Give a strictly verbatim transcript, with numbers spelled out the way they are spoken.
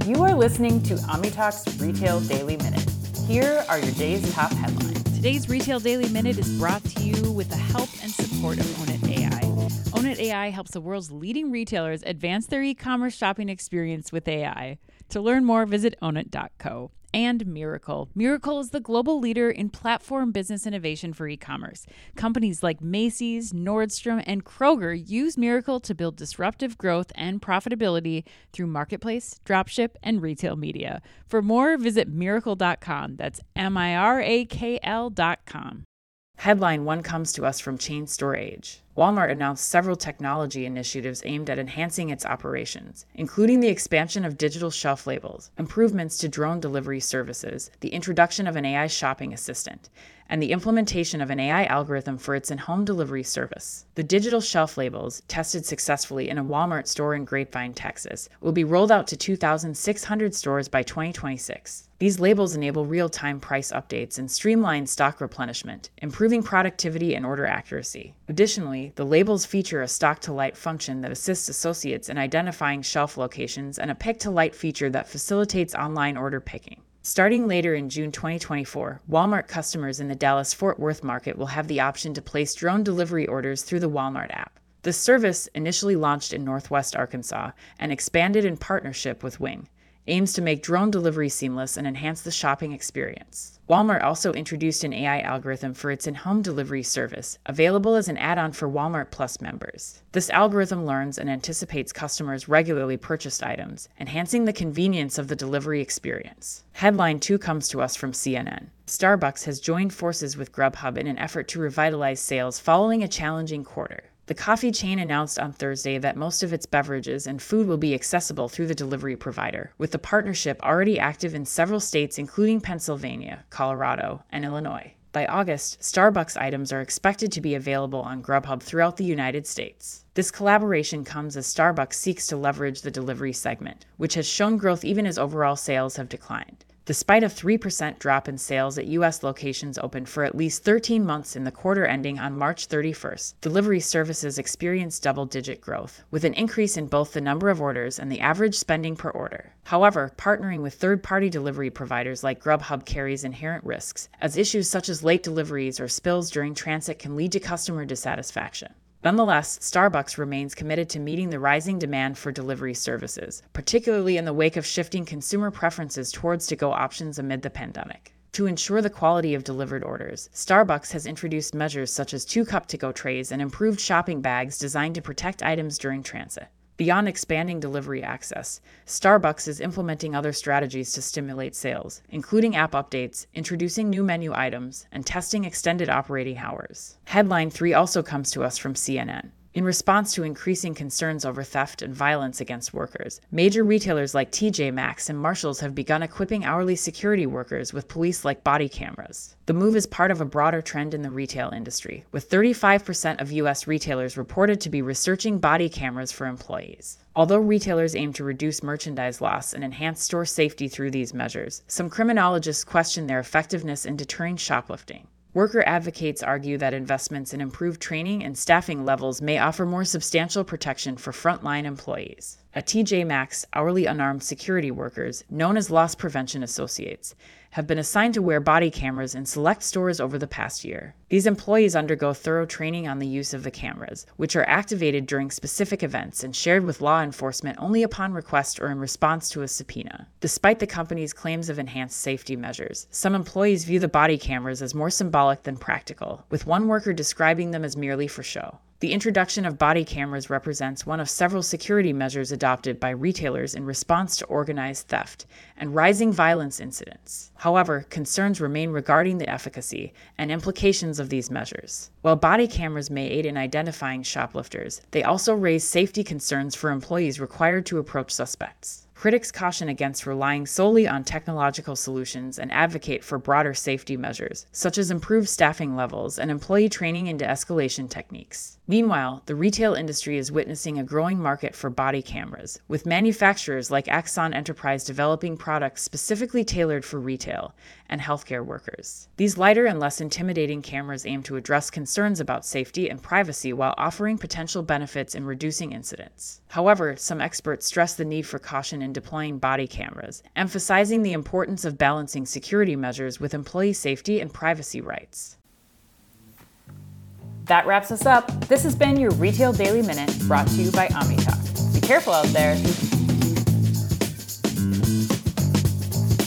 You are listening to OmniTalk's Retail Daily Minute. Here are your day's top headlines. Today's Retail Daily Minute is brought to you with the help and support of Ownit A I. Ownit A I helps the world's leading retailers advance their e-commerce shopping experience with A I. To learn more, visit ownit dot co. And Mirakl. Mirakl is the global leader in platform business innovation for e-commerce. Companies like Macy's, Nordstrom, and Kroger use Mirakl to build disruptive growth and profitability through marketplace, dropship, and retail media. For more, visit mirakl dot com. That's M I R A K L dot com. Headline one comes to us from Chain Store Age. Walmart announced several technology initiatives aimed at enhancing its operations, including the expansion of digital shelf labels, improvements to drone delivery services, the introduction of an A I shopping assistant, and the implementation of an A I algorithm for its in-home delivery service. The digital shelf labels, tested successfully in a Walmart store in Grapevine, Texas, will be rolled out to two thousand six hundred stores by twenty twenty-six. These labels enable real-time price updates and streamline stock replenishment, improving productivity and order accuracy. Additionally, the labels feature a stock-to-light function that assists associates in identifying shelf locations and a pick-to-light feature that facilitates online order picking. Starting later in June twenty twenty-four, Walmart customers in the Dallas-Fort Worth market will have the option to place drone delivery orders through the Walmart app. The service, initially launched in Northwest Arkansas and expanded in partnership with Wing, aims to make drone delivery seamless and enhance the shopping experience. Walmart also introduced an A I algorithm for its in-home delivery service, available as an add-on for Walmart Plus members. This algorithm learns and anticipates customers' regularly purchased items, enhancing the convenience of the delivery experience. Headline two comes to us from C N N. Starbucks has joined forces with Grubhub in an effort to revitalize sales following a challenging quarter. The coffee chain announced on Thursday that most of its beverages and food will be accessible through the delivery provider, with the partnership already active in several states including Pennsylvania, Colorado, and Illinois. By August, Starbucks items are expected to be available on Grubhub throughout the United States. This collaboration comes as Starbucks seeks to leverage the delivery segment, which has shown growth even as overall sales have declined. Despite a three percent drop in sales at U S locations open for at least thirteen months in the quarter ending on March thirty-first, delivery services experienced double-digit growth, with an increase in both the number of orders and the average spending per order. However, partnering with third-party delivery providers like Grubhub carries inherent risks, as issues such as late deliveries or spills during transit can lead to customer dissatisfaction. Nonetheless, Starbucks remains committed to meeting the rising demand for delivery services, particularly in the wake of shifting consumer preferences towards to-go options amid the pandemic. To ensure the quality of delivered orders, Starbucks has introduced measures such as two-cup to-go trays and improved shopping bags designed to protect items during transit. Beyond expanding delivery access, Starbucks is implementing other strategies to stimulate sales, including app updates, introducing new menu items, and testing extended operating hours. Headline three also comes to us from C N N. In response to increasing concerns over theft and violence against workers, major retailers like T J Maxx and Marshalls have begun equipping hourly security workers with police-like body cameras. The move is part of a broader trend in the retail industry, with thirty-five percent of U S retailers reported to be researching body cameras for employees. Although retailers aim to reduce merchandise loss and enhance store safety through these measures, some criminologists question their effectiveness in deterring shoplifting. Worker advocates argue that investments in improved training and staffing levels may offer more substantial protection for frontline employees. At T J Maxx, hourly unarmed security workers, known as loss prevention associates, have been assigned to wear body cameras in select stores over the past year. These employees undergo thorough training on the use of the cameras, which are activated during specific events and shared with law enforcement only upon request or in response to a subpoena. Despite the company's claims of enhanced safety measures, some employees view the body cameras as more symbolic than practical, with one worker describing them as merely for show. The introduction of body cameras represents one of several security measures adopted by retailers in response to organized theft and rising violence incidents. However, concerns remain regarding the efficacy and implications of these measures. While body cameras may aid in identifying shoplifters, they also raise safety concerns for employees required to approach suspects. Critics caution against relying solely on technological solutions and advocate for broader safety measures, such as improved staffing levels and employee training into escalation techniques. Meanwhile, the retail industry is witnessing a growing market for body cameras, with manufacturers like Axon Enterprise developing products specifically tailored for retail and healthcare workers. These lighter and less intimidating cameras aim to address concerns about safety and privacy while offering potential benefits in reducing incidents. However, some experts stress the need for caution in in deploying body cameras, emphasizing the importance of balancing security measures with employee safety and privacy rights. That wraps us up. This has been your Retail Daily Minute, brought to you by OmniTalk. Be careful out there.